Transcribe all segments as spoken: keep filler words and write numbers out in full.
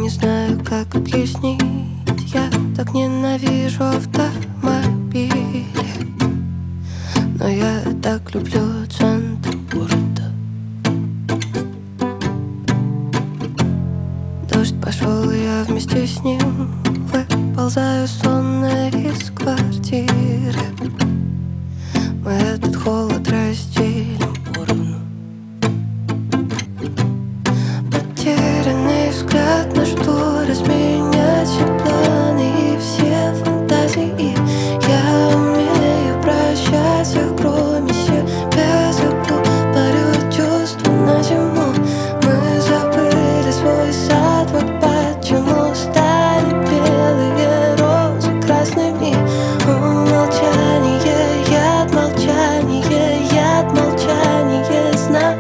не знаю, как объяснить. Я так ненавижу автомобили, но я так люблю центр города. Дождь пошел, и я вместе с ним выползаю сонная из квартиры. Мы этот холод разделим поровну. Потерянный взгляд, на что разменять все планы и все фантазии. Я умею прощать всех, кроме себя. Забыл пару чувств на зиму. Мы забыли свой сад, вот почему стали белые розы красными. Молчание, яд, молчание, яд, молчание, знак.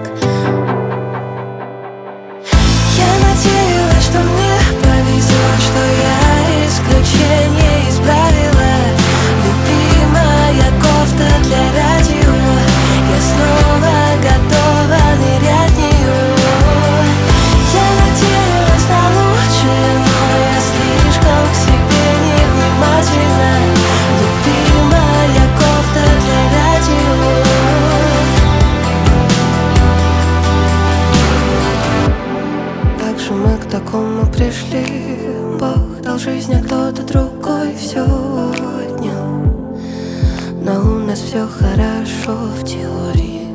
Я надеялась, что мне повезет, что я исключение из правила. Любимая кофта для радио, я снова готова нырять в нее. Я надеялась на лучшее, но я слишком к себе невнимательна. Любимая кофта для радио. Как же мы к такому пришли? Бог дал жизнь, а кто-то другой все отнял. Но у нас все хорошо в теории.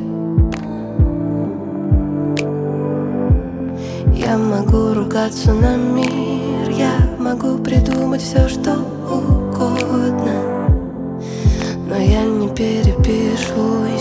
Я могу ругаться на мир, я могу придумать все, что угодно, но я не перепишу.